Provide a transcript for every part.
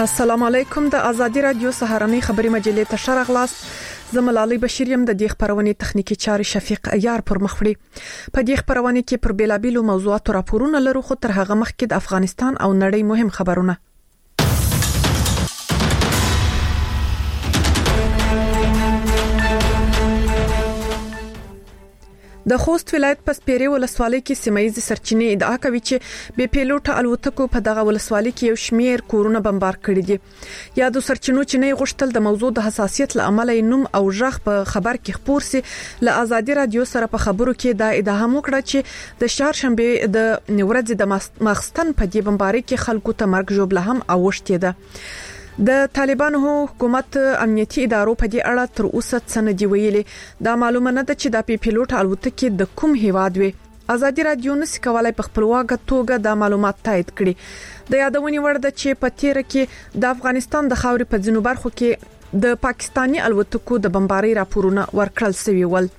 السلام علیکم. د ازادي رادیو سهارنۍ خبري مجلې ته شرغلاس زملالي بشیریم د دې خبرونه تخنیکی چاري شفیق ایار پر مخړي. په دې خبرونه کې پر بیلابیلو موضوعاتو راپورونه لرو، خو تر هغه مخکې د افغانستان او نړۍ مهم خبرونه. د خوست ولایت په سپیرې ولسوالۍ کې سیمایي سرچینې ادعا کوي چې بې پیلوټه الوتکو په دغه ولسوالۍ کې یو شمیر کورونه بمبار کړي دي. یا د سرچینو چې نه غوښتل د موضوع د حساسیت لامل نوم او ژغ په خبر کې خبر سي. له ازادي رادیو سره په خبرو کې دا ادعا هم وکړه چې د چهارشنبه د ورځې د ماخستن په دې بمبارۍ کې خلکو ته مرګ ژوبله هم اوښتې ده. د طالبانو حکومت امنیتي ادارو په دې اړه تر اوسه څه نه دی ویلي. دا معلومه نه ده چې د پیلوټ الوتکې د کوم هیواد وي. ازادي رادیو نس کولای په خپلواکه توګه د معلومات تایید کړي. د یادونې وړ ده چې په تیر کې د افغانستان د خاورې په ځینو برخو کې د پاکستاني الوتکو د بمبارۍ راپورونه ورکړل شوي ول.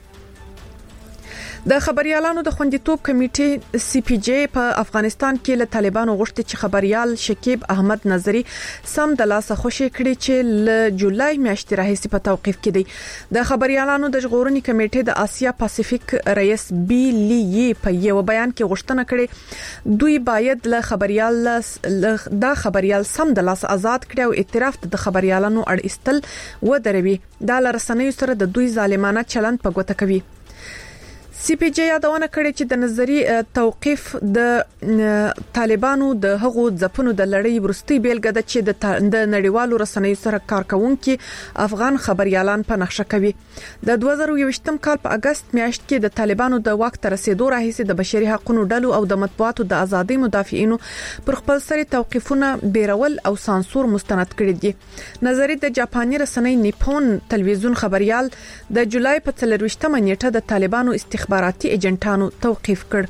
د خبريالانو د خوندیتوب کمیټې سی پی جی په افغانستان کې له طالبانو غوښتي چې خبريال شکیب احمد نظری سم د لاسه خوشي کړي چې ل جولای میاشتې راهیسې په توقيف کې دي. د خبريالانو د ژغورنې کمیټې د آسیا پاسفیک رئیس بی لی په یو بیان کې غوښتنه کړې دوی باید له خبريال سم د لاسه آزاد کړي او اعتراف د خبريالانو اړ استل ودروي. دا لرسنیو سره د دوی ظالمانه چلند په ګوته کوي. سی پی جی یادونه کړې چې د نظری توقيف د طالبانو د هغو ځپونو د لړۍ ورستي بیلګه ده چې د نړیوالو رسنیو سره کارکونکو افغان خبريالان په نقشه کوي. د 2021م کال په اگست میاشت کې د طالبانو د واک تر رسیدو راهیسې د بشري حقوقو ډلو او د مطبوعاتو د ازادۍ مدافعینو پر خپل سری توقيفونه بیرول او سانسور مستند کړی دي. نظری د جاپاني رسنۍ نیپون تلویزیون خبريال د جولای په 24مه نیټه د طالبانو استخباراتي ایجنټانو توقيف کړ.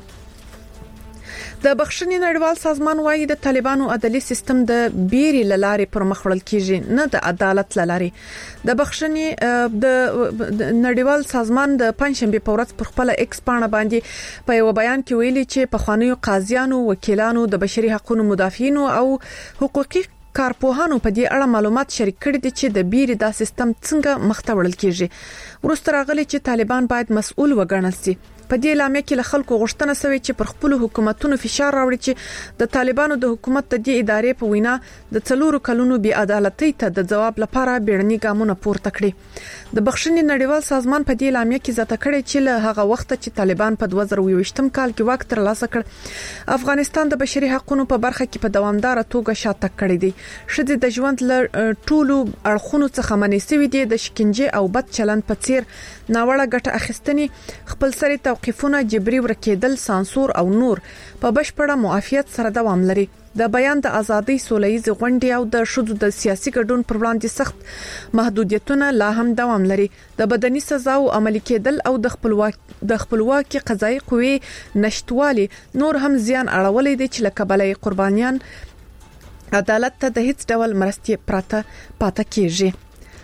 د بخښنې نړیوال سازمان وايي د طالبانو عدالي سیستم د بیري لارې پر مخ وړل کیږي، نه د عدالت لارې. د بخښنې د نړیوال سازمان د پنځشنبه په ورځ پر خپل ایکس پاڼه باندې په یو بیان کې ویلي چې په خوانیو قاضیانو، وکیلانو، د بشري حقوقو مدافعینو او حقوقي کارپوهانو په دې اړه معلومات شریک کړي دي چې د بیري دا سیستم څنګه مخته وړل کیږي. ورسته راغلي چې طالبان باید مسؤل وګڼل شي. په دې لامل کې له خلکو غوښتنه شوې چې پر خپل حکومتونو فشار راوړي چې د طالبانو د حکومت د دې ادارې په وینا د 4 کلونو بې عدالتۍ ته د جواب لپاره بیړني ګامونه پورته کړي. د بخښنې نړیوال سازمان په دې لامل کې زیاته کړي چې له هغه وخت چې طالبان په 2022م کال کې واک ترلاسه کړ، افغانستان د بشري حقوقو په برخه کې په دوامدار توګه شاته کړی دی. شذ د ژوند له ټولو اړخونو څخه منېسوي دي. د شکنجه او بد چلند په څیر ناوړه ګټه اخیستنې، خپل سری توقيفونه، جبري ورکېدل، سانسور او نور په بشپړه معافیت سره دوام لري. د بیان د ازادۍ، سولهییز غونډې او د شذو د سیاسي ګډون پر وړاندې سخت محدودیتونه لا هم دوام لري. د بدني سزا او عملي کېدل او د خپلواکي قضایي قوې نشټوالي نور هم زیان اړولې دي چې لکبلې قربانیان عدالت ته د هیڅ ډول مرستې پاته کیږي.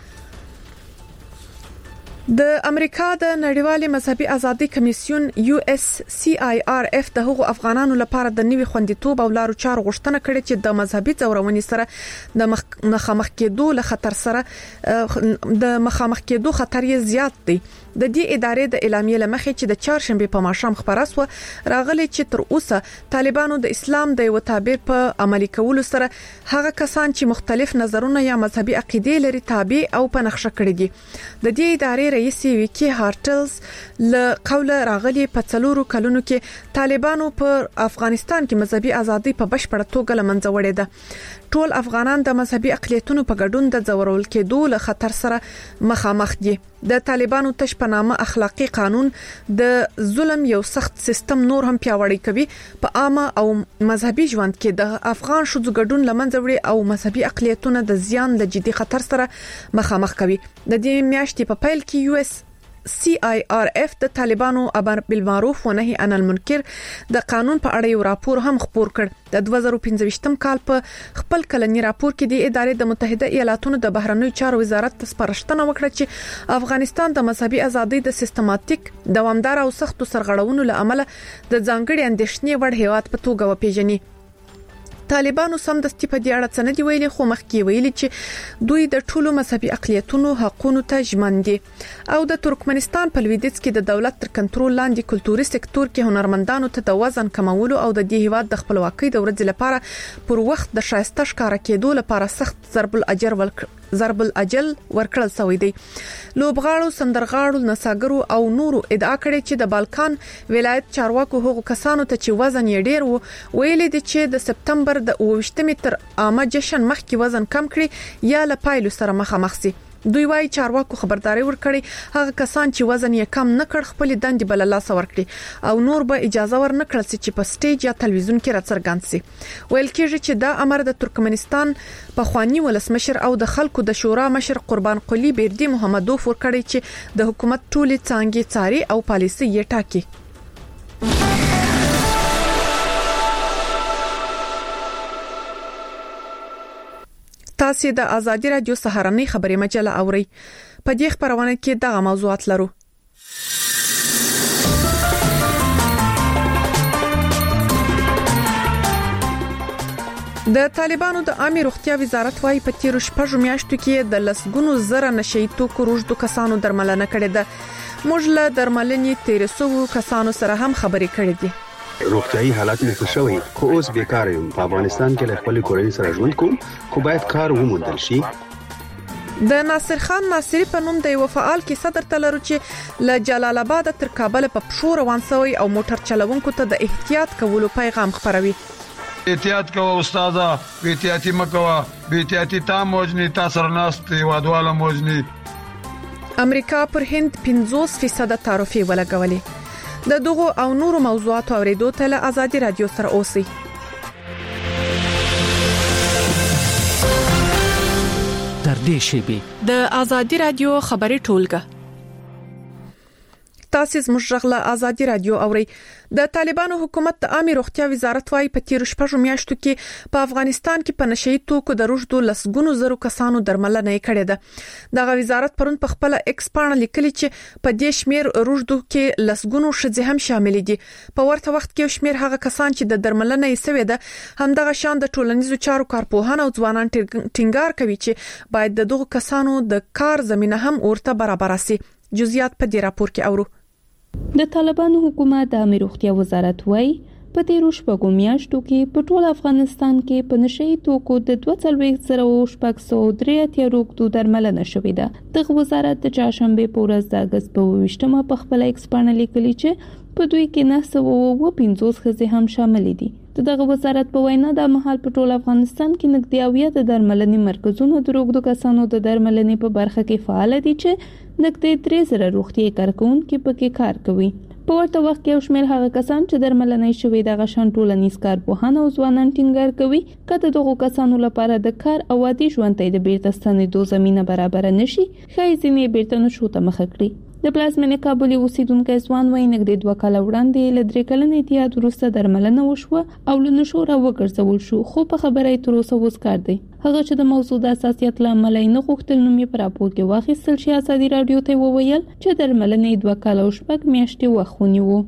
د امریکا د نړیوالې مذهبي ازادي کمیسیون USCIRF د هغو افغانانو لپاره د نوي خوندیتوب او لارو چارو غوښتنه کړې چې د مذهبي ځورونې سره د مخامخ کېدو له خطر سره د مخامخ کېدو خطر یې زیات دی. د دې ادارې د اعلامیې لمخې چې د چهارشنبه په ماښام خبره سو راغلي چې تر اوسه طالبانو د اسلام د یو تعبیر په عملي کولو سره هغه کسان چې مختلف نظرونه یا مذهبي عقیده لري تابع او په نقشه کړی دي. د دې ادارې رئیس ویکی هارټلز له قوله راغلي په 4 کلونو کې طالبانو په افغانستان کې مذهبي ازادي په بشپړه توګه لمنځه وړې ده. ټول افغانان د مذهبي اقلیتونو په ګډون د ځورول کېدو له خطر سره مخامخ دي. د طالبانو تش په نامه اخلاقی قانون د ظلم یو سخت سیستم نور هم پیاوړی کوي. په عامه او مذهبي ژوند کې د افغان شذو ګډون لمنځه وړي او مذهبي اقلیتونه د زیان له جدي خطر سره مخامخ کوي. د دې میاشتې په پیل کې CIRF د طالبانو امر بالمعروف و نهي عن المنکر د قانون په اړه یو راپور هم خپور کړ. د 2015م کال په خپل کلنی راپور کې د ادارې د متحده ایالاتونو د بهرنیو چارو وزارت ته سپارښتنه وکړه چې افغانستان د مذهبي ازادۍ د سیستماتیک، دوامدار او سختو سرغړونو له امله د ځانګړي اندېښنې وړ هیواد په توګه وپیژني. طالبانو سمدستي په دې اړه څه نه دی ویلي، خو مخکې ویلي چې دوی د ټولو مذهبي اقلیتونو حقوقو ته ژمن دي. او د ترکمنستان په لویدیځ کې د دولت تر کنټرول لاندې کلتوري سکتور کې هنرمندانو ته د وزن کمولو او د دې هیواد د خپلواکۍ د ورځې لپاره پر وخت د شایسته ښکارا کېدو لپاره سخت ضرب الاجل ورکړل شوی دی. لوبغاړو، سندرغاړو، نڅاګرو او نورو ادعا کړې چې د بالکان ولایت چارواکو هغو کسانو ته چې وزن یې ډیر وو ویلي دي چې د سپتمبر د 28 تر عامه جشن مخکې وزن کم کړي یا له پایلو سره مخامخ شي. دوی وايي چارواکو خبرداري ورکړي هغه کسان چې وزن یې کم نه کړ خپل دندې بل لاس ورکړي او نور به اجازه ورنکړل چې په سټیج یا تلویزیون کې راڅرګند شي. ویل کېږي چې دا امر د ترکمنستان په خواني ولسمشر او د خلکو د شورا مشر قربان قلی بیردی محمدوف ورکړي چې د حکومت ټولې څانګې څاري او پالیسي یې ټاکي. تاسو د ازادي رادیو سهارنۍ خبري مجله اورئ. په دې خبرونه کې دغه موضوعات لرو. د طالبانو د عامه روغتیا وزارت وايي په تیر شپږ میاشتو کې د لسګونو زره نشئی توکو روږدو کسانو درملنه کړې ده. موږ له درملنې 1300 کسانو سره هم خبرې کړې دي. روغتیايي حالت مې ښه شوی، خو اوس بیکار یم. په افغانستان کې له خپل کورنۍ سره ژوند کوم، خو باید کار وموندل شي. د ناصر خان ناصری په نوم د یو فعال کې صدر تلرو چې له جلال آباد تر کابل په پښو روان شوی او موټر چلوونکو ته د احتیاط کولو پیغام خپروي. احتیاط کوه استاده، بے احتیاطي مکوه، بے احتیاطي تا موجني تا سره ناست وادواله موجني. امریکا پر هند 50% تعرفه ولګولې. د دغو او نورو موضوعاتو اوریدو ته له ازادي رادیو سره اوسئ. تر دې شی د ازادي رادیو خبري ټولګه. تاسو زموږ غږ ازادي رادیو اورئ. د طالبانو حکومت د عامه روغتیا وزارت وايي په تیر شپږ میاشتو کې په افغانستان کې په نشئی توکو د روږدو لسګونو زرو کسانو درملنه کړې ده. دغه وزارت پرون په خپل ایکس پاڼه لیکلي چې په دې شمیر روږدو کې لسګونو ښځې هم شامل دي. په ورته وخت کې شمیر هغه کسان چې د درملنه یې سوي ده همدغه شان د ټولنیزو چارو کارپوهان او ځوانان ټینګار کوي چې باید د دغه کسانو د کار زمينه هم ورته برابر شي. جزئیات په دې راپور کې اورو. د طالبانو حکومت د عامه روغتیا وزارت وايي په تیرو شپږو میاشتو کې په ټول افغانستان کې په نشئی توکو د 22,603 روغتو درملنه شوې ده. دغه وزارت د چهارشنبه په ورځ د اگست په 28مه په خپل ایکس پاڼه لیکلي چې په دوی کې 950 ښځې هم شامل دي. دغه وزارت په وینا د مهال په ټول افغانستان کې نږدې 80 درملنې مرکزونه د روغتو کسانو د درملنې په برخه کې فعال دي چې نږدې 3,000 روغتي کارکونکو پکې کار کوي. په ورته وخت کې شمېر هغه کسان چې درملنې شوی د غشن ټولنیز کارپوهان او ځوانان ټینګار کوي کله دغه کسانو لپاره د کار او عادي ژوند ته د بیرته ستنېدو زمينه برابر نشي خای ځینې بیرته نشو ته مخ کړی. د پلازمینې کابل اوسیدونکو ځوان وای نږدې 2 کال وړاندې له 3 کلن اتحاد وروسته درملنه وشوه او له نشو را وګرځول شو، خو په خبره تر اوسه وسکار دی. هغه چې د موضوع د اساسیت لامل نه غوښتل نوم یې پر راپور کې واخیستل شي. ازادي رادیو ته وویل چې درملنې 2 کال او شپږ میاشتې وخت ونیو.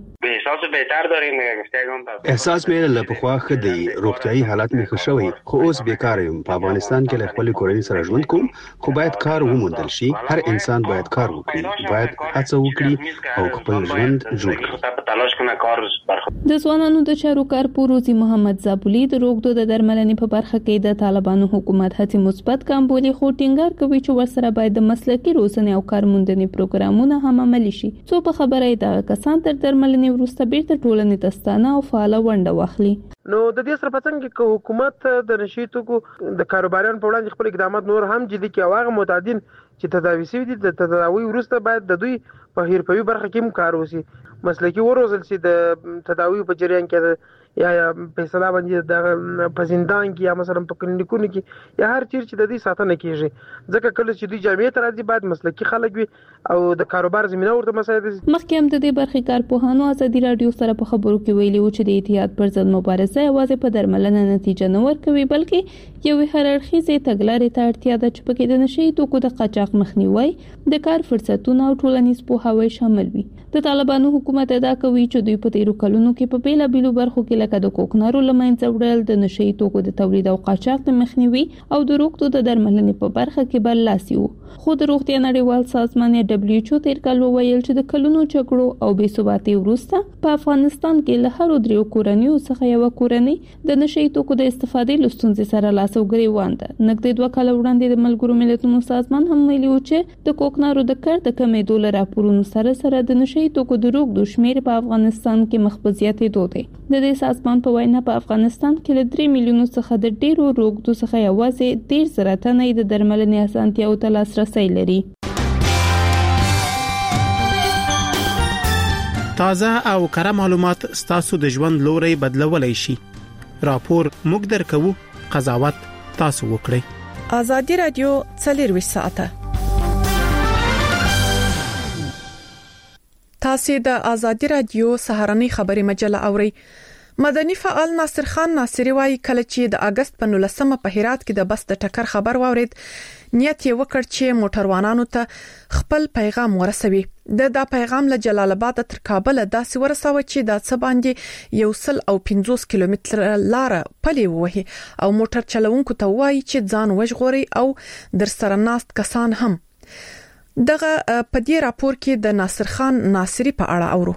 احساس مې له پخوا ښه دی، روغتیايي حالت مې ښه شوی، خو اوس بیکار یم. په افغانستان کې له خپل کورنۍ سره ژوند کوم، خو باید کار وموندل شي. هر انسان باید کار وکړي، باید هڅه وکړي او خپل ژوند جوړ کړي. د ځوانانو د چارو کارپوه روزي محمد زابولي د روغتو د درملنې په برخه کې د طالبانو حکومت هڅې مثبت ګام بولي، خو ټینګار کوي چې ورسره باید د مسلکي روزنې او کارموندنې پروګرامونه هم عملي شي. څو په خبره د کسان تر درملنې وروسته بیرته ټولنې ته ستانه او فعال ونډه واخلي. نو د دې سره پڅنګ کې حکومت د نشئی توکو د کاروباریانو په وړاندې خپل اقدامات نور هم جدي کوي او هغه متعدین چې تداوي شوي دي د تداوي وروسته باید د دوی په حرفوي برخه کې هم کار وشي، مسلکي وروزل شي. د تداوي په جریان کې یا فیصله باندې د پزندان کې یا مثلا په کلینیکونو کې یا هر چیر چې د دې ساتنه کیږي، ځکه کله چې دوی جامعې ته راځي باید مسلکي خلک وي او د کاروبار زمينه ورته مساعد شي. مخکې هم د دې برخې کارپوهانو ازادي رادیو سره په خبرو کې ویلي و چې د اتحاد پر ضد مبارزه یوازې په درملنه نتیجه نه ورکوي، بلکې یو هررخیزه تګلارې ته اړتیا ده چې پکې د نشئی توکو د قاچاق مخنیوي، د کار فرصتونو او ټولنیز پوهاوی شامل وي. د طالبانو حکومت حکومت ادا کوي چې دوی په تیرو کلونو کې په بیلابیلو برخو کې لکه د کوکنارو لمنځه وړل، د نشئی توکو د تولید او قاچاق د مخنیوي او د روغتو د درملنې په برخه کې برلاسي وو. خو د روغتیا نړیوال سازمان WHO تیر کال وویل چې د کلونو جګړو او بې ثباتۍ وروسته په افغانستان کې له هر دریو کورنیو څخه یو کورنۍ د نشئی توکو د استفادې له ستونزې سره لاس او ګریوان ده. نږدې 2 کال وړاندې د ملګرو ملتونو سازمان هم ویلي و چې د کوکنارو د کار د کمېدو له راپورونو سره د نشئی توکو د روغتو شمیر په افغانستان کې مخ په زیاتېدو دی. د دې سازمان په وینا په افغانستان کې له 3 میلیونو څخه د ډیرو روغتو څخه یوازې 13,000 تنه د درملنې اسانتیاو ته لاسرسی لري. تازه او کره معلومات ستاسو د ژوند لوري بدلولای شي. راپور موږ درکو، قضاوت تاسو وکړئ. آزادي رادیو 24 ساعته. تاسو د آزادي رادیو سهارنی خبري مجله اورئ. مدني فعال ناصر خان ناصری وايي کله چې د اگست په 19 په هرات کې د بس د ټکر خبر واورید، نیت یې وکړ چې موټروانانو ته خپل پیغام ورسوي. دا پیغام له جلال آباد تر کابل داسې ورساوه چې د څه باندې 150 کیلومتر لار پلي وهي او موټر چلوونکو ته وایي چې ځان وژغوري او در سره ناست کسان هم. دغه په دې راپور کې د ناصر خان ناصری په اړه اورو.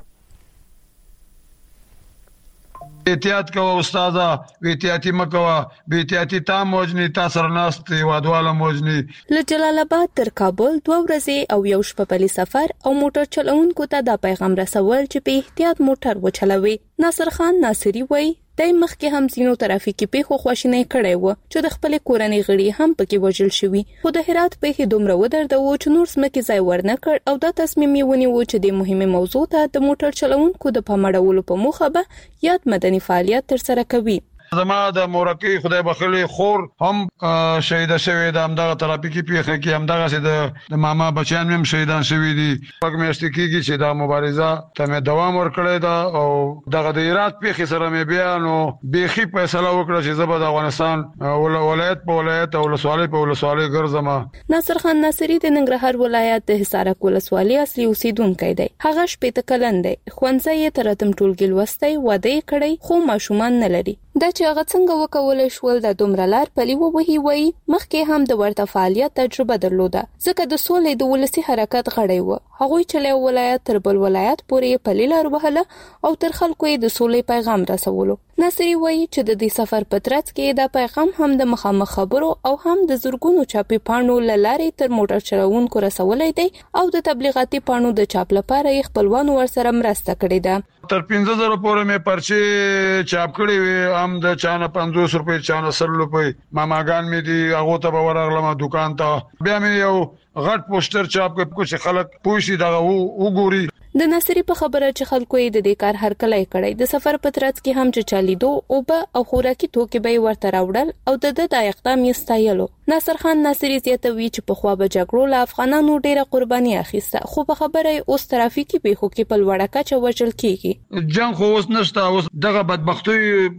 احتیاط کوه استاده، احتیاطي مکوه، بے احتیاطي تا موجنی تا سرناست وادواله موجنی. له جلال آباد تر کابل 2 ورځې او یو شپه پلي سفر او موټر چلوونکو ته دا پیغام رسول چې په احتیاط موټر وچلوي. ناصر خان ناصری وایي دای مخکې هم ځینو ترافیکي پیښو خواشینی کړی و چې د خپل کورنۍ غړي هم پکې وژل شوي، خو د هرات پیښې دومره ودرېدو چې نور سمکه ځای ورنه کړ او دا تصمیم یې ونیو چې د مهمه موضوع ته د موټر چلوونکو د پامړولو په موخه به یاد مدني فعالیت ترسره کوي. زما د مورکی خدای بخلی خور هم شهید شوی د همدغه ترافیکي پیښه کې همدغه د ماما بچیان هم شهیدان شوی دي. پک میاشتې کېږي چې دا مبارزه ته دوام ورکړی دا او دغه د هرات پیښې سره مې بیا نو بیخي فیصله وکړه چې زه به د افغانستان ولایت په ولایت او ولسوالۍ په ولسوالۍ ګرځم. ناصر خان ناصری د ننګرهار ولایت د حصارک ولسوالۍ اصلي اوسیدونکی دی. هغه شپې کلن دی، ښوونځی یې تر اتم ټولګي لوستی، واده یې کړی خو ماشومان نه لري. دا چې هغه څنګه وکولای شول د دومره لار پلي ووهي وایي مخکې هم د ورته فعالیت تجربه درلوده، ځکه د سولې د ولسی حرکت غړی و. هغوی چې له ولایت تر بل ولایت پورې پلي لار وهله او تر خلکو یې د سولې پیغام رسولو. ناصری وایي چې د دې سفر په ترڅ کې دا پیغام هم د مخامخ خبرو او هم د زورګونو چاپی پاڼو لارې تر موټر چلوونکو رسولای دی او د تبلیغاتي پاڼو د چاپ لپاره یې خپلوانو ورسره مرسته کړې ده. تر 15,000 پورې مې پرچې چاپ کړې وي، هم د چانه 50 روپۍ چانه 100 روپۍ ماماګان مې دي هغه ته به ورغلم دکان ته، بیا مې یو غټ پوسټر چاپ کړ چې خلک پوښي دا وګوري. د ناصری په خبره چې خلکو یې د دې کار هرکلی کړی، د سفر په ترڅ کې هم چې چالیدو او به او خوراکي توکي به ورته راوړل او د اقدام یې ستایلو. ناصر خان ناصری زیاتوي چې په خوا به جګړو له افغانانو ډیره قرباني اخیسته، خو په خبره اوس ترافیکي پیښو کې په لوړه کچه وژل کیږي. جنگ خو اوس نشته، اوس دغه بدبختی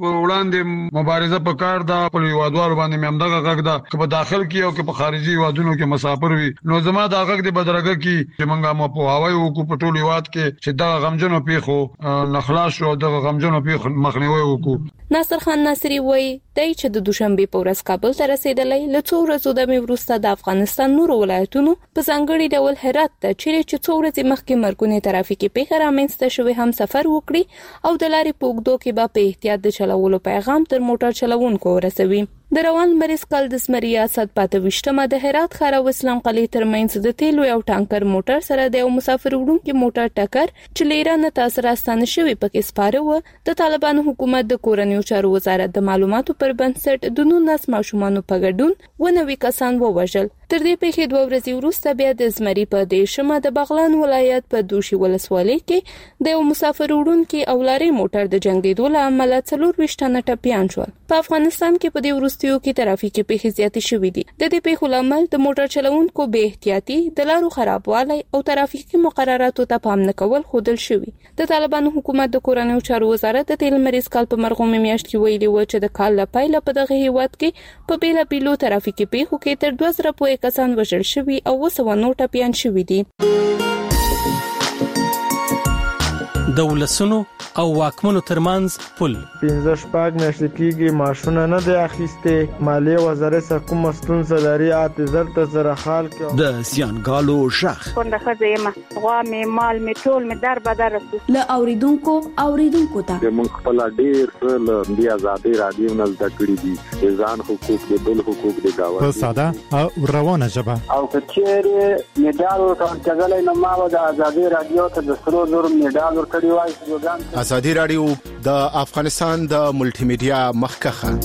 وړاندې مبارزه په کار ده. په هیوادوالو باندې مې هم دغه غږ ده چې په داخل کې او په خارجي هیوادونو کې مسافر وي، نو زما دا غږ د بدرګه کې چې موږ مو په هواي وکړو په ټول هیواد کې چې دغه غمجنو پیښو نخلاص او دغه غمجنو پیښو مخنیوي وکړو. ناصر خان ناصری وایي دای چې د دوشنبه په ورځ کابل ته رسیدلی، له څو ورځو د وروسته د افغانستان نورو ولایتونو په ځانګړي ډول هرات ته چې څو ورځې مخکې مرګونه ترافیکي پیښه رامنځته شوې هم سفر وکړي او د لارې په اوږدو کې به په احتیاط د چلولو پیغام تر موټر چلوونکو ورسوي. د روان مریض کال د زمری ریاست 25 د هرات ښار او اسلام قلعه ترمنځ د تیلو یو ټانکر موټر سره د یو مسافر وړونکي موټر ټکر چې لیرانه تاسو راستانه شوی پکې سپاره و. د طالبانو حکومت د کورنیو چارو وزارت د معلوماتو پر بنسټ د 19 ماشومانو په ګډون 90 کسان ووژل. تر دې پیښې 2 ورځې وروسته بیا د زمری په دیشمه د بغلان ولایت په دوشي ولسوالۍ کې د یو مسافر وړونکي او لاري موټر د جنگیدو له امله 24 تنه ټپیان شول. په افغانستان کې په دې وروستیو کې ترافیکي پیښې زیاتې شوې دي. د دې پیښو لامل د موټر چلوونکو بې احتیاطي، د لارو خرابوالی او ترافیکي مقرراتو ته پام نه کول ښودل شوي. د طالبانو حکومت د کورنیو چارو وزارت د تیل مریض کال په مرغومې میاشت کې ویلي و چې د کال له پیله په دغه هیواد کې په بیلابیلو ترافیکي پیښو کې تر 2000 پورې کسان وژل شوي او 200 نور ټپیان شوي دي. د ولسونو او واکمنو ترمنځ پل 15 شپږ میاشتې کېږي ماشونه نه دی اخیسته مالیه وزارت سره کوم ستونزه لري اته زر سره حال کې د زیانګالو شخ څنګه خځه غوا مې مال مې ټول مې در بدر ل اوریدونکو ته موږ خپل ډیر څه د آزادي رادیو نه زده کړی دي ځان حقوق د بل حقوق د گاوه په ساده او روانه ژبه او کچېره میډال ورکړل نو ما د آزادي رادیو ته د سرو زر میډال ورکړی وای. آزادي رادیو د افغانستان د ملټي میډیا مخکخه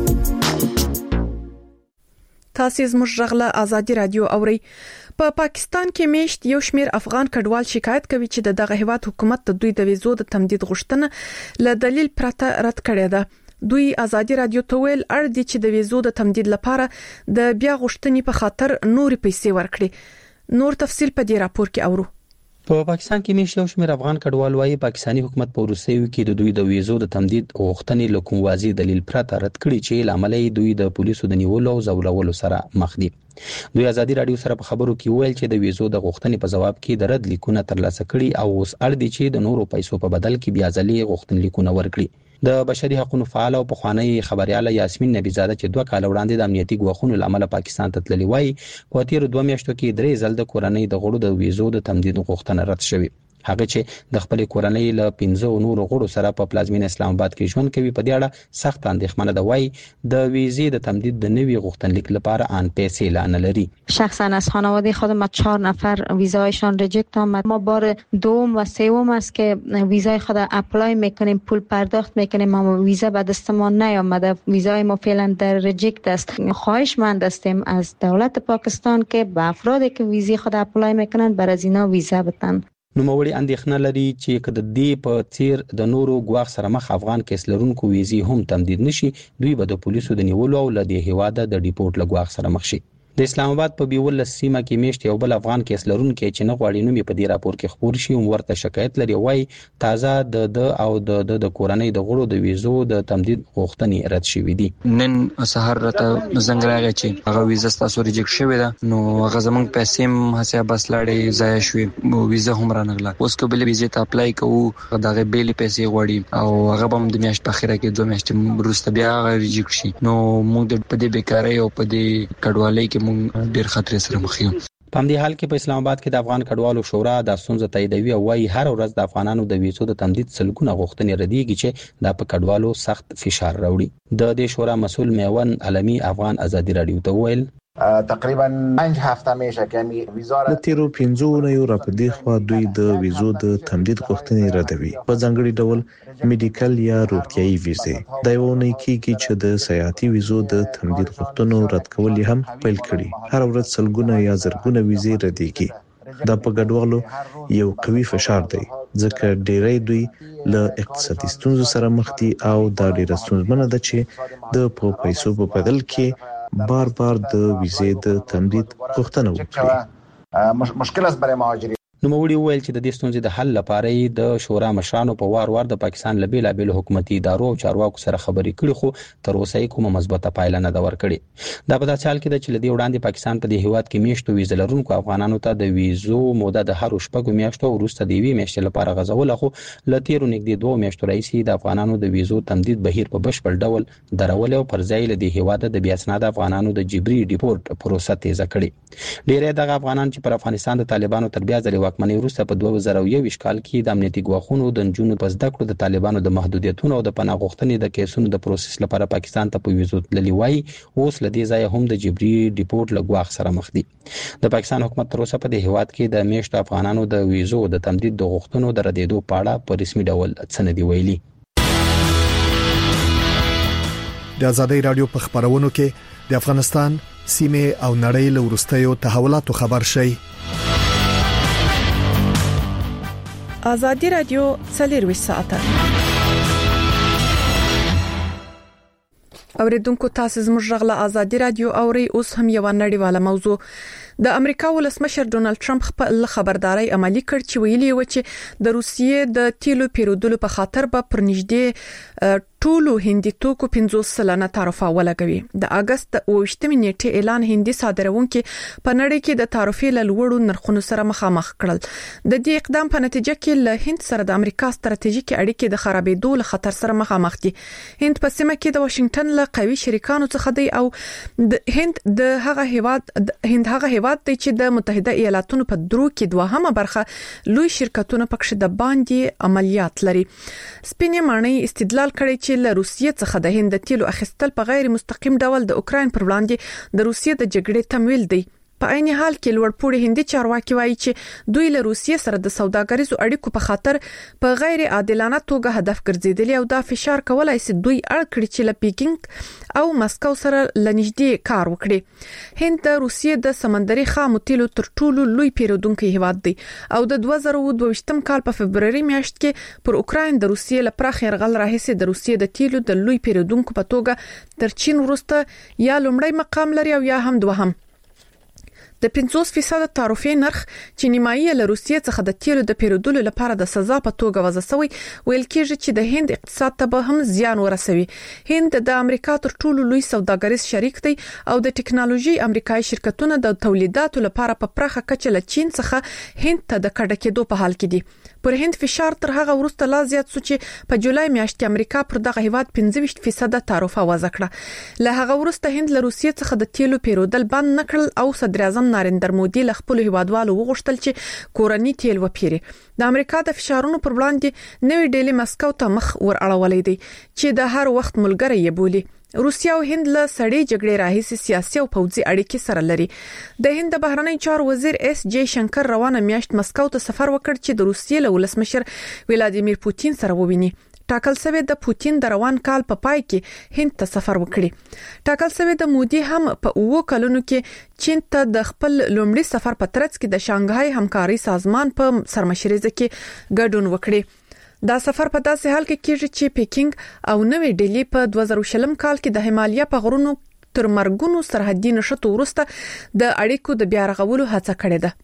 تاسو زموږ غږله آزادي رادیو اوري. په پاکستان کې میشت یو شمیر افغان کډوال شکایت کوي چې دغه هیواد حکومت د دوی د ویزو د تمدید غوښتنه له دلیل پرته رد کړې ده. دوی آزادي رادیو ته ویل اړ دي چې د ویزو د تمدید لپاره د بیا غوښتنې په خاطر نورې پیسې ورکړي. نور تفصيل په دې راپور کې اورو. په پاکستان کې میشت یو شمیر افغان کډوال وايي پاکستانی حکومت په روسیو کې د دوی د ویزو د تمدید غوښتنې له کوم واضح دلیل پرته رد کړي چې لامل یې دوی د پولیسو د نیولو او ځورولو سره مخ دي. دوی آزادي رادیو سره په خبرو کې ویل چې د ویزو د غوښتنې په جواب کې د رد لیکونه ترلاسه کړي او اوس اړ دي چې د نورو پیسو په بدل کې بیا ځلې غوښتنې لیکونه ورکړي. د بشري حقوقو فعال او پخوانی خبرياله یاسمین نبیزاده چې 2 کال وړاندې د امنیتي ګواښونو لامل پاکستان ته تللی وای په تیر 2 میاشتو کې 3 ځل د کورنۍ د غړو د ویزو د تمدید غوښتنه رد شوې. هغه چې د خپل کورنۍ له 15 نورو غړو سره په پلازمین اسلام آباد کې ژوند کوي په دې اړه سخت اندېښمنه ده وای د ویزې د تمدید د نوي غوښتنلیک لپاره ان پیسې لانه لري. شخصا از خانواده خودم 4 نفر ویزایشان ریجکت آمد. ما بار دوم و سوم است که ویزای خود اپلای میکنیم پول پرداخت میکنیم اما ویزا به دستمان نیامده. ویزای ما فعلا در ریجکت است. خواهشمند هستیم از دولت پاکستان که به افرادی که ویزای خود اپلای میکنند بر از اینا ویزا بدن. نوموړي اندېښنه لري چې کله دې په تیر د نورو ګواښ سره مخ افغان کیس لرونکو ویزې هم تمدید نشي دوی به د پولیسو د نیولو او له دې هواده د ډیپورت لګواښ سره مخ شي. د اسلام آباد په بیول سیمه کې میشت یو بل افغان کیس لرونکو چې نه غواړي نو په دې راپور کې خبر شي او ورته شکایت لري وای تازه د او د کورنۍ د غړو د ویزو د تمدید غوښتنې رد شوې دي. نن سحر راته زنګ راغی چې هغه ویزه تاسو ریجکټ شوې ده نو هغه زمونږ پیسې هم حساب بس لاړې ضایع شوې ویزه هم رانغله. اوس کله ویزه ته اپلای کوو دغه بیل پیسې غواړي او هغه هم د میاشت په اخره کې 2 میاشتې وروسته بیا ریجکټ شي نو موږ په دې بیکارۍ او په دې کډوالۍ کې موږ ډیر خطر سره مخ یو. په همدې حال کې په اسلام آباد کې د افغان کډوالو شورا د ستونزې تاییدوي او وايي هر ورځ د افغانانو د ویزو د تمدید سلګونه غوښتنې ردیږي چې د په کډوالو سخت فشار راوړي. د دې شورا مسول میون علمي افغان آزادي رادیو ته ویل تقریبا 5 هفته میشه که وزارت د تیرو 15 نه یو را په دې خوا دوی د ویزو د تمدید غوښتنې ردوي په ځانګړي ډول میډیکل یا روغتيایي ویزې دا یو نه کیږي چې د سیاحتي ویزو د تمدید غوښتنو رد کول هم پیل کړي. هر ورځ سلګونه یا زرګونه ویزې ردیږي. دا په ګډوالو یو قوي فشار دی ځکه ډیری دوی له اقتصادي ستونزو سره مخ دي او دا ډیره ستونزمنه ده چې د پیسو په بدل کې بار د ویزې د تمدید غوښتنه وکړي. مشکل است برای مهاجرین. نوموړي ویل چې د دې ستونزې د حل لپاره د شورا مشرانو په وار د پاکستان له بیلابل حکومتي ادارو او چارواکو سره خبرې کړې خو تر اوسه کومه مثبته پایله نه ده ورکړې. دا په داسې حال کې ده چې لدی وړاندې پاکستان په دې هیواد کې میشتو ویزه لرونکو افغانانو ته د ویزو موده د هر شپږ میاشتو وروسته د 2 میاشتې لپاره غځول خو لتیرو نږدې 2 میاشتو راځي د افغانانو د ویزو تمدید بهیر په بشپړ ډول درول او پر ځای له دې هیواد د بیا اسناد افغانانو د جبري ډیپورت پروسه تیزه کړې. ډیری دغه افغانان چې پر افغانستان د طالبانو تر بیا ځلې واکمنۍ وروسته په 2021 کال کې د امنیتي ګواښونو د نجونو په زده کړو د طالبانو د محدودیتونو او د پناه غوښتنې د کیسونو د پروسس لپاره پاکستان ته په ویزو تللی وای اوس لدی ځای هم د جبري ډیپورت لګواخ سره مخ دي. د پاکستان حکومت تر اوسه په دې هیواد کې د میشت افغانانو د ویزو د تمدید د غوښتنو د ردیدو په اړه په رسمي ډول څه نه دی ویلي. د آزادۍ رادیو په خبرونو کې د افغانستان سیمه او نړۍ له ورستیو تحولاتو خبر شي. آزادي رادیو 24 ساعته اوریدونکو تاسو زموږ غږ له آزادي رادیو اوري. اوس هم یو نړیواله موضوع. د امریکا ولسمشر ډونالد ټرمپ خپل خبرداري عملی کړ چې ویلي و چې د روسیې د تیلو پیرودلو په خاطر به پرنږدې ټولو هندي توکو 50% تعرفه ولګوي. د اگست 28 نیټه اعلان هندي صادرونکو په نړۍ کې د تعرفې له لوړو نرخونو سره مخامخ کړل. د دې اقدام په نتیجه کې له هند سره د امریکا ستراتیژیکي اړیکې د خرابېدو له خطر سره مخامخ دي. هند په سیمه کې د واشنگټن له قوي شریکانو څخه دی او د هند هغه هیواد دی چې د متحده ایالاتونو په درو کې دوهمه برخه لوی شرکتونه پکښ د باندې عملیات لري. سپینې معنی استدلال کړي چې له روسیې څخه د هند تیلو اخیستل په غیر مستقیم ډول د اوکراین پر وړاندې د روسیې د جګړې تمویل دی. په عین حال کې لوړپوړي هندي چارواکي وایي چې دوی له روسیې سره د سوداګریزو اړیکو په خاطر په غیر عادلانه توګه هدف ګرځیدلی او دا فشار کولای شي دوی اړ کړي چې له پیکینګ او مسکو سره لنږدې کار وکړي. هند د روسیې د سمندري خامو تیلو تر ټولو لوی پیرودونکو هیواد دی او د 2022 کال په فبرवरी میاشت کې پر اوکراین د روسیې له پراخ يرغل راهیسې د روسیې د تیلو د لوی پیرودونکو په توګه تر چین وروسته یا لومړی مقام لري او یا هم دوهم. د 50% تعرفې نرخ چې نیمایي له روسیې څخه د تیلو د پیرودلو لپاره د سزا په توګه وضع شوی ویل کېږي چې د هند اقتصاد ته به هم زیان ورسوي. هند د امریکا تر ټولو لوی سوداګریز شریک دی او د ټکنالوژي امریکایي شرکتونه د تولیداتو لپاره په پراخه کچه له چین څخه هند ته د کډه کېدو په حال کې دي. پر هند فشار تر هغه وروسته لا زیات شو چې په جولای میاشت کې امریکا پر دغه هیواد 25% تعرفه وضع کړه. له هغه وروسته هند له روسیې څخه د تیلو پیرودل بند نکړل او صدر اعظم نریندر مودي له خپل هیوادوالو وغوښتل چې کورنی تیل وپیري. د امریکا د فشارونو پر وړاندې نوې ډیلي مسکو ته مخ ور اړولې دي چې د هر وخت ملګری یې بولي. روسیا او هند له سړې جګړې راهیسې سیاسي او پوځي اړیکې سره لري. د هند د بهرنی چارو وزیر اس جے شنکر روانه میاشت مسکو ته سفر وکړ چې د روسیې له ولسمشر ولادیمیر پوتین سره وویني. ټاکل شوی د پوتین د روان کال په پای کې هند ته سفر وکړي. ټاکل شوی د مودي هم په 2 کلونو کې چین ته د خپل لومړي سفر په ترڅ کې د شانګهای همکاري سازمان په سرمشريزه کې ګډون وکړي. دا سفر په داسې حال کې کېږي چې پیکینګ او نوې ډیلی په 2020 کال کې د هیمالیا په غرونو تر مرګونو سرحدي نشټو وروسته د اړیکو د بیا رغولو هڅه کړې ده.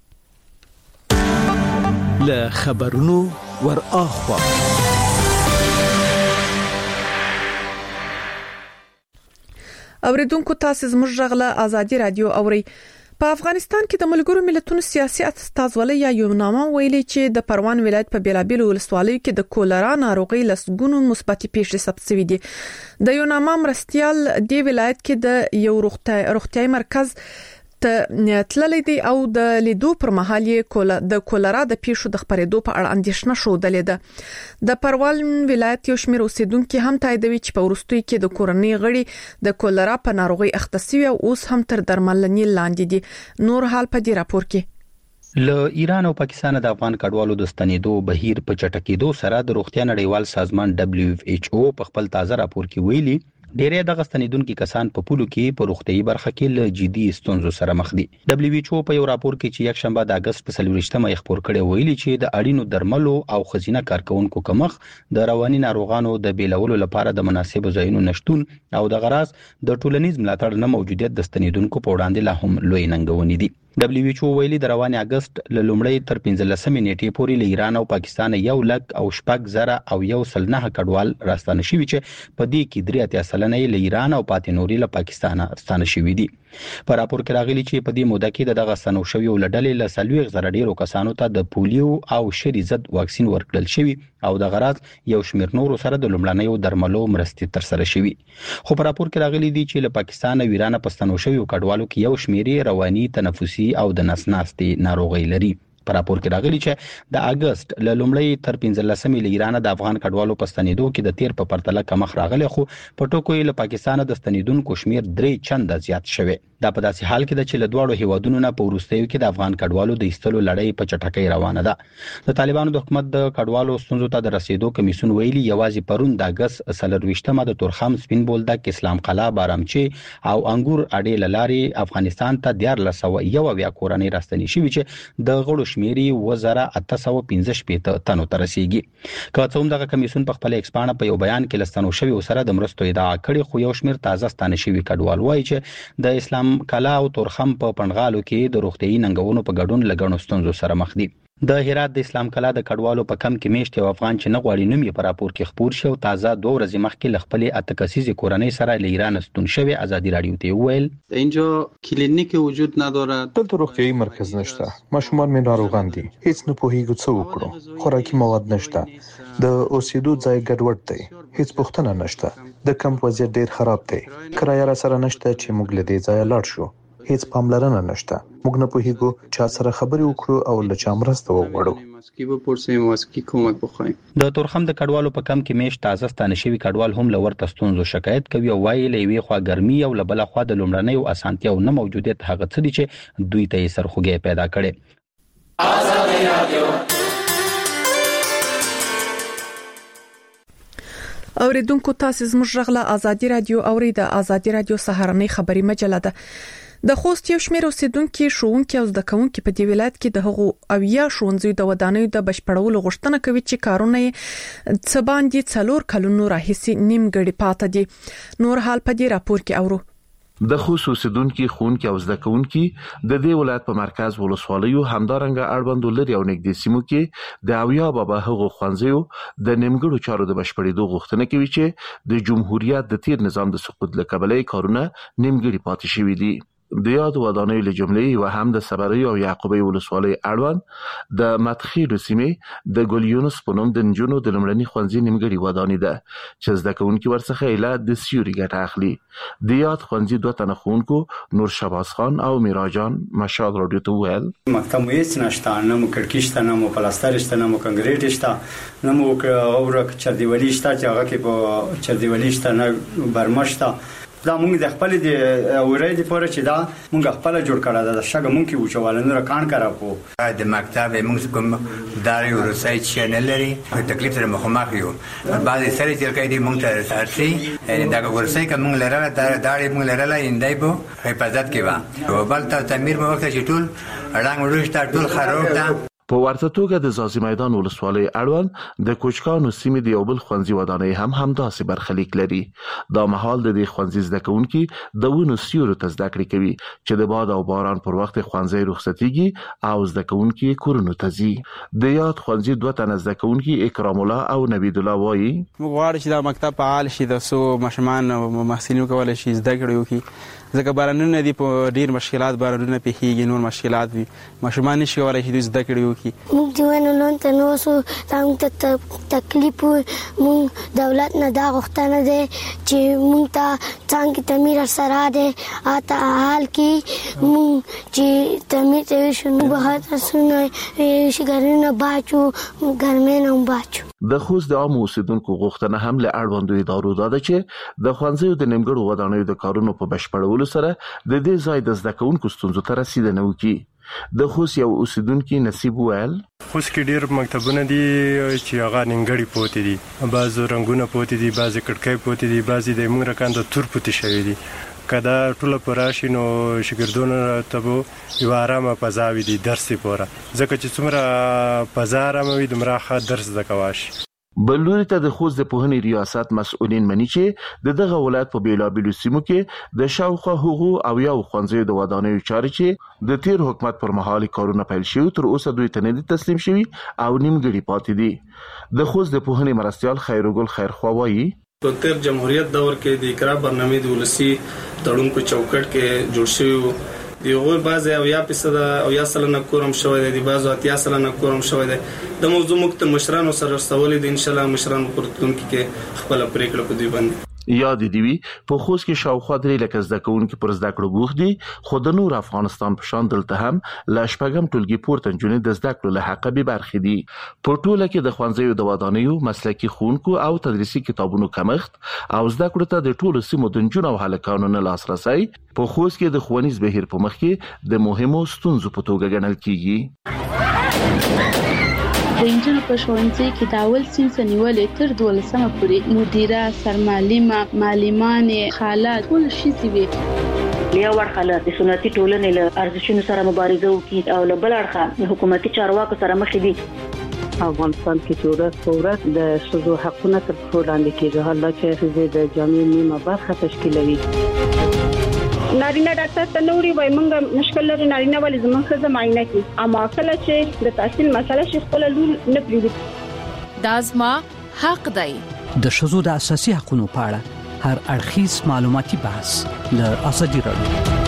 له خبرونو ور اخوا اوریدونکو تاسو زموږ غږ آزادي رادیو اوري. په افغانستان کې د ملګرو ملتونو سیاسي استازولۍ یا یوناما ویلي چې د پروان ولایت په بیلابیلو ولسوالیو کې د کولرا ناروغي لسګونو مثبت پیښې ثبت شوې دي. د یوناما مرستيال دی ولایت کې د یو روغتیايي مرکز ته تللی دی او د لیدو پر مهال د کولرا د پیښو د خبرېدو په اړه اندېښنه شودلې ده. د پروان ولایت یو شمېر اوسیدونکو هم تاییدوي چې په وروستي کې د کورنۍ غړي د کولرا په ناروغي اخته شوي او اوس هم تر درملنې لاندې دي. نور حال په دې راپور کې له ایران او پاکستان د افغان کډوالو د ستنېدو بهیر په چټکېدو سره د روغتیا نړیوال سازمان WHO په خپل تازه راپور کې ویلي ډېرې د غستنیدونکو کسان په پولو کې په روغتيي برخه کې له جدي ستونزو سره مخ دي. WHO په یو راپور کې چې یک شنبه د اگست په 24مه خبر کړي ویلي چې د اړینو درملو او خزینه کارکونکو کمخ د رواني ناروغانو د بیلولو لپاره د مناسب ځایونو نشټون او د غراس د ټولنیز ملاتړ نه موجودیت د ستنیدونکو په وړاندې لا هم لوی ننګونې دي. WHO ویلي د رواني اگست له لومړی تر 15 نیټې پورې له ایران او پاکستان 1,000 او 1,9 کډوال راستانه شوي چې په دې کې 3% له ایران او پاتې نوري له پاکستان ستانه شوي دي. په راپور کې راغلي چې په دې موده کې دغه ستنو شوي ولډلې له 40,000 ډیرو کسانو ته د پولیو او شری ضد واکسین ورکړل شوی او د غراض یو شمېر نورو سره د لومړنیو درملو مرستې تر سره شوي. خو په راپور کې راغلي دي چې له پاکستان او ایران په ستنو شوي کډوالو کې یو شمېر رواني تنفسي او د نسناستي ناروغي لري. په راپور کې راغلي چې د اگست له لومړی تر 15 له ایران د افغان کډوالو په ستنېدو کې د تیر په پرتله کمخ راغلی خو په ټکو له پاکستان د ستنېدونکو شمیر 3 چنده زیات شوی. دا په داسې حال کې چې له دوړو هیوادونو نه په وروستیو کې د افغان کډوالو د ایستلو لړۍ په چټکۍ روانه ده. د طالبانو د حکومت د کډوالو ستونزو ته د رسیدو کمیسیون ویلي یوازې پرون د اگست 23مه د تورخم سپین بولدک اسلام قلعه بارامچی او انګور اډې لاري افغانستان ته 1401 کورنۍ راستنې شوي چې د غړو شمیري 2815 تنو ته رسیدي. که څوم دغه کمیسیون په خپل ایکسپانه په یو بیان کې لستنو شوی سره د مرستو ادعا کړي خو یو شمیر تازه ستانه شوی کډوال وایي چې د اسلام کلا او تورخم په پنغالو کې د روغتيي ننګونو په ګډون لګڼو ستونزو سره مخ دي. د هرات د اسلام کلا د کډوالو په کم کې میشت یو افغان چې نه غواړي نوم یې په راپور کې خپور شو تازه 2 ورځې مخکې ل خپل اتکسیزي کورنۍ سره له ایران ستون شوی ازادي رادیو ته ویل اینجا کلینیک وجود ندارد دلته روغتیايي مرکز نشته ماشومان مې ناروغان دي هیڅ نه پوهیږو څه وکړو خوراکي مواد نشته د اوسېدو ځای ګډوډ دی هیڅ پوښتنه نشته د کمپ وضعیت ډیر خراب دی کرایه را سره نشته چې موږ له دې ځای لاړ شو هیڅ پاملرنه نشته موږ نه پوهیږو چا سره خبرې وکړو او له چا مرسته وغواړو د تورخم د کډوالو په کم کې میش تازه ستانه شوی کډوال هم لور تستونزو شکایت کوي او وايي لوي خوا ګرمي او لبل خوا د لومړنۍ او اسانتیا نه موجودیت هغه څه دي چې دوی ته سرخوږی پیدا کړي آزادي رادیو اوریدونکو تاسو زموږ غږ آزادي رادیو اورید آزادي رادیو سهارنۍ خبري مجله ده د خوست یو شمېر اوسیدونکو شوونکو او زده کوونکو په دې ولایت کې د هغو اویا شونځي د ودانیو د بشپړولو غوښتنه کوي چې کارونه څه باندې 4 کلونو راهیسي نیمګړي پاتې دي نور حال په دې راپور کې اورو د خصوصیدونکو خونکو او زده کوونکو د دې ولایت په مرکز ولسوالیو همدارنګه اړوند لري او نږدې سیمو کې د اویا بابا هغو خوانځیو د نیمګړو چارو د بشپړېدو غوښتنه کوي چې د جمهوریت د تیر نظام د سقوط لکبلې کارونه نیمګړي پاتې شوي دي د یاد ودانۍ له جملې و هم د صبري او یعقوبي ولسوالۍ اړوند د متخیلو سیمې د ګلیونس په نوم د نجونو د لمړني خوانځي نیمګړي ودانۍ ده چې زده کوونکو ورڅخه اله د سیوري ګټه اخلي د یاد خوانځي 2 تنه خونکو نور شباز خان او میراجان مشال رادیو ته ویل مکتب هیڅ نشته نه مو کړکۍ شته نه مو پلاستر شته نه مو کنکریټ شته نه مو اورک چردیوالي شته چې هغه کې په چردیوالي شته نه برمشته دا مونږ د خپل د اورې د پوره چې دا مونږ خپل جوړ کړه دا شګه مونږ کې وچوالنه را کان کرا کو د مکتب مونږ کوم داري ورسای چینل لري تکلیف سره مخامخ یو بعضی سره چې کوي مونږ ته ارسي دا ورسای کوم لره داري مونږ لره اندای په حفاظت کې و او بل ته تعمیر په وخت چې ټول رنگ ورشته ټول خراب ده په ورته توګه د زازي میدان ولسوالۍ اړوند د کوچکانو سیمې د یوبل خوانځي ودانۍ همداسې برخلیک لري دا مهال د دې خوانځي زده کوونکو د ونو سیورو ته زده کړې کوي چې د باد او باران پر وخت خوانځي رخصتيږي او زده کوونکو کورونو ته ځي د یاد خوانځي 2 تنه زده کوونکو اکرام الله او نبید الله وایي موږ غواړو چې دا مکتب فعال شي د سو مشمان او محصلینو کولای شي زده کړي وکړي ځکه بارانونه دي په ډیر مشکلات بارانونه پیخيږي نور مشکلات وي مشمان نشي ولای شي زده کړي وکړي موږ ځوانو نن ته نو سو ته تکلیف موږ دولت نه دا غوښتنه ده چې موږ ته څنګه تعمیر سره ده اته حال کې موږ چې تعمیر ته شنو به تاسو نه شګرنه باچو ګرمه نه باچو د خوست د عام اوسیدونکو غوښتنه هم له اړوندو ادارو ده چې د خوانځیو د نیمګړو ودانیو د کارونو په بشپړولو سره د دې ځای د زده کوونکو ستونزو ته رسیدنه وکړي د خوست یو اوسیدونکو نصیب ویل خوست کې ډیر مکتبونه دي چې هغه نیمګړي پوتې دي بعض رنگونه پوتې دي بعض کټکۍ پوتې دي بعض د موږ رکان د تور پوتې شوی دي کدا ټول پراشي نو شګردونه ته یو آرامه فضاوي دي درس پوره ځکه چې څومره فضا آرامه وي دمره ښه درس زکواش بلوري ته د خوست د پوهنې ریاست مسؤلین مني چې دغه ولایت په بیلابیلو سیمو کې د شاوخوا حقوق او یو خوانځي د ودانیو چاري چې د تیر حکومت پر مهال کارونه پیل شوی تر اوسه دوی ته نه تسلیم شوی او نیمګړي پاتې دي د خوست د پوهنې مرستيال خیرګل خیرخوا وایي په تیر جمهوریت دور کې د اقرا برنامه د ولسی تړون په چوکټ کې جوړ شوی دیغه بعضی او یا پیسه او یا سلنه کورم شوی دی بعضو اتیا سلنه کورم شوی دی د موضوع مکت مشرانو سره سوال دي ان شاء الله مشران پرتون کې خپل پریکړه کوي باندې یاد دی په خوست کې شاوخوا 3 لک زده کوونکو پر زده کړو بوخ دي خو د نور افغانستان په شان دلته هم لا شپږم ټولګي پورته جونې د زده کړو له حق به برخې دي په ټوله کې د خوانځیو د ودانیو مسلکي خونکو او تدریسي کتابونو کمښت او زده کړو ته د ټولو سیمو د جون او هلکانو نه لاسرسي په خوست کې د ښوونیز بهیر په مخ کې د مهمو ستونزو په توګه ګڼل کیږي د انجنونو په ښوونځي کې د اول صنف نیولې تر 12مه پورې مدیره سرمعلمه معلمانې حالات ټول شي وي یو ورخه د سنتي ټولنې له ارزښتونو سره مبارزه وکړي او له بل اړخه حکومتي چارواکو سره مخ دي افغانستان کې ورځ د شذو حقونه تر څو لاندې کېږي حالکه چې د جامعې نیمه برخه تشکیلوي نارینه ډاکټر ته نوړي وای موږ مشکل لري نارینه ولې زموږ ښځه معاینه کوي اما کله چې د تحصیل مسله شي خپل لور نه پریږدي دا زما حق دی. د ښځو د اساسي حقوقو په اړه هر اړخیز معلوماتي بحث له ازادي راډیو